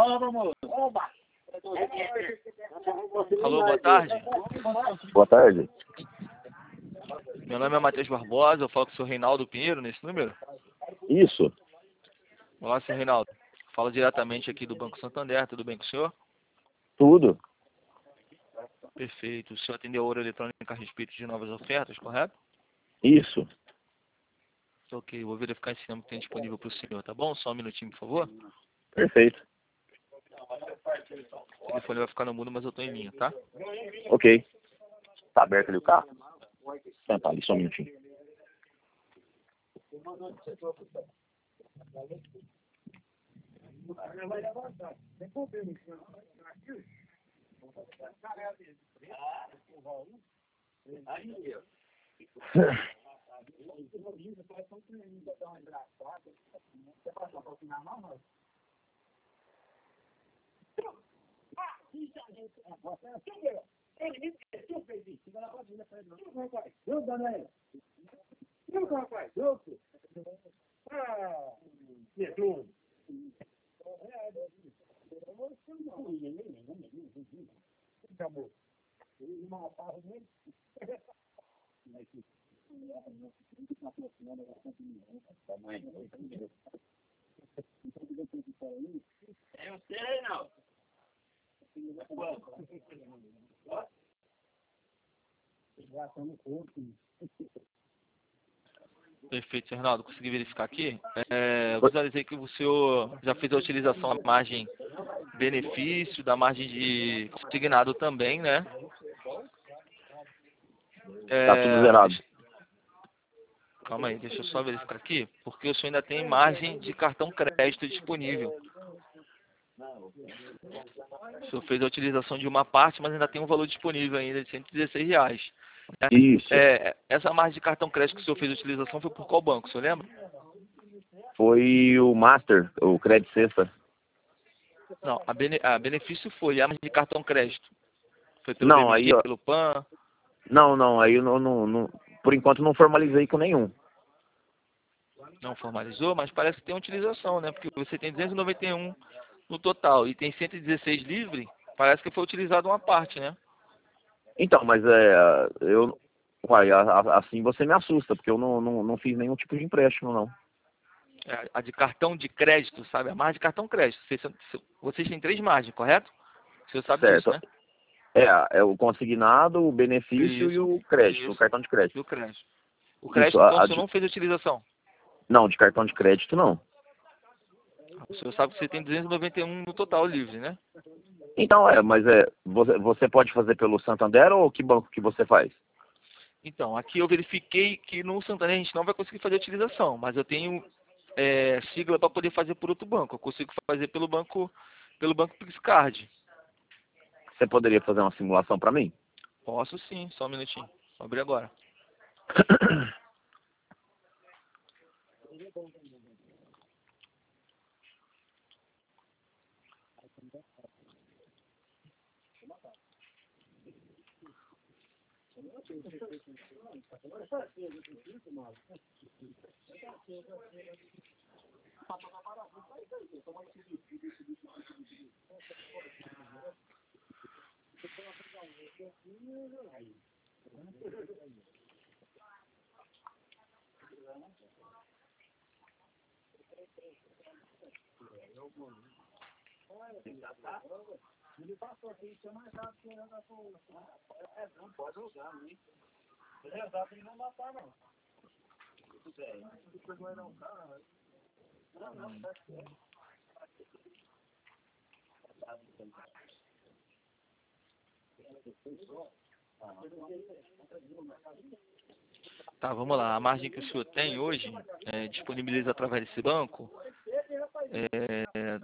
Alô, boa tarde. Boa tarde. Meu nome é Matheus Barbosa, eu falo com o senhor Reinaldo Pinheiro nesse número. Isso. Olá, senhor Reinaldo. Falo diretamente aqui do Banco Santander, tudo bem com o senhor? Tudo. Perfeito. O senhor atendeu a hora eletrônica a respeito de novas ofertas, correto? Isso. Ok, vou verificar esse número que tem disponível para o senhor, tá bom? Só um minutinho, por favor. Perfeito. O telefone vai ficar no mudo, mas eu tô em linha, tá? Ok. Tá aberto ali o carro? Senta ali, só um minutinho. Perfeito, senhor Reinaldo. Consegui verificar aqui. Eu visualizei que o senhor já fez a utilização da margem benefício, da margem de consignado também, né? Tá tudo zerado. Calma aí, deixa eu só verificar aqui, porque o senhor ainda tem margem de cartão crédito disponível. O senhor fez a utilização de uma parte, mas ainda tem um valor disponível ainda de R$116. Né? Isso. Essa margem de cartão crédito que o senhor fez a utilização foi por qual banco, o senhor lembra? Foi o Master, o Credit Sexta. Não, a benefício foi a margem de cartão crédito. Foi pelo Não, BMG, aí, ó. pelo PAN? Não, aí eu por enquanto não formalizei com nenhum. Não formalizou, mas parece que tem utilização, né? Porque você tem 291 no total e tem 116 livre, parece que foi utilizado uma parte, né? Então, mas assim você me assusta, porque eu não fiz nenhum tipo de empréstimo, não. A de cartão de crédito, sabe? A margem de cartão crédito. Vocês têm 3 margens, correto? O senhor sabe disso, Certo. né? É o consignado, o benefício e o crédito, o cartão de crédito. E o crédito. O Isso, crédito, então, o senhor não fez a utilização? não, de cartão de crédito não. O senhor sabe que você tem 291 no total livre, né? Então, mas você pode fazer pelo Santander ou que banco que você faz? Então, aqui eu verifiquei que no Santander a gente não vai conseguir fazer a utilização, mas eu tenho sigla para poder fazer por outro banco. Eu consigo fazer pelo banco Pixcard. Você poderia fazer uma simulação para mim? Posso sim, só um minutinho. Vou abrir agora. Tá, vamos lá. A margem que o senhor tem hoje, disponibiliza através desse banco, é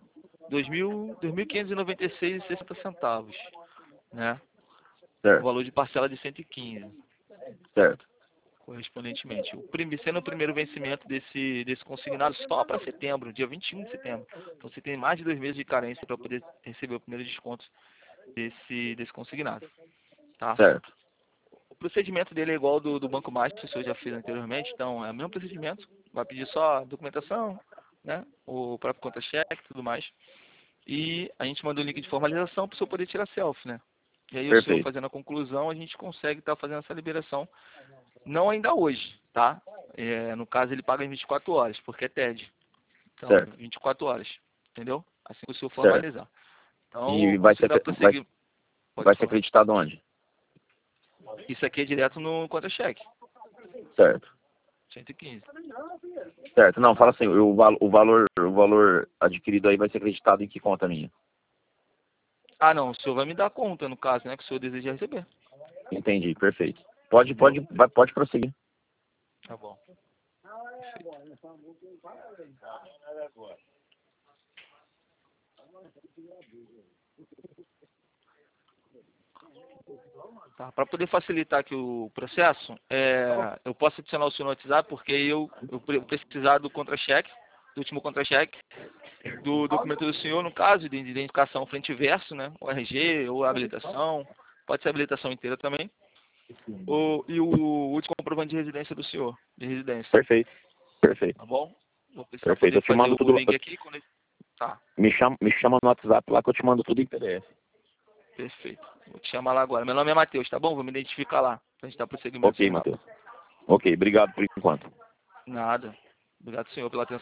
2.596,60 centavos, né? O Certo, valor de parcela de 115, certo. correspondentemente. Sendo o primeiro vencimento desse consignado só para setembro, dia 21 de setembro. Então você tem mais de 2 meses de carência para poder receber o primeiro desconto desse consignado, tá? Certo. O procedimento dele é igual ao do Banco Master, que o senhor já fez anteriormente, então é o mesmo procedimento, vai pedir só a documentação, né? O próprio conta-cheque e tudo mais. e a gente manda o link de formalização para o senhor poder tirar selfie, né? E aí o senhor Perfeito. fazendo a conclusão, a gente consegue estar fazendo essa liberação, não ainda hoje, tá? No caso ele paga em 24 horas, porque é TED. Então, Certo. 24 horas, entendeu? Assim que o senhor Certo. formalizar. Então, E eu consigo dar prosseguimento. vai ser acreditado onde? Isso aqui é direto no contra-cheque, Certo. 115. Certo. Não, fala assim, o valor adquirido aí vai ser acreditado em que conta minha? Ah, não, o senhor vai me dar conta, no caso, né, que o senhor deseja receber. Entendi, perfeito. Pode Entendeu? prosseguir. Tá bom. Tá, para poder facilitar aqui o processo, eu posso adicionar o senhor no WhatsApp, porque eu precisar do contra-cheque, do último contra-cheque, do documento do senhor, no caso, de identificação frente e verso, né, o RG ou a habilitação, pode ser a habilitação inteira também, e o último comprovante de residência do senhor, de residência, Perfeito. Perfeito. tá bom? Vou precisar Perfeito. poder Eu te fazer mando o tudo. link aqui, tá, Me chama no WhatsApp lá que eu te mando tudo em PDF. perfeito. Vou te chamar lá agora. Meu nome é Matheus, tá bom? Vou me identificar lá, pra gente dar prosseguimento Ok, mais rápido. Matheus. Ok, obrigado por enquanto. Nada. Obrigado, senhor, pela atenção.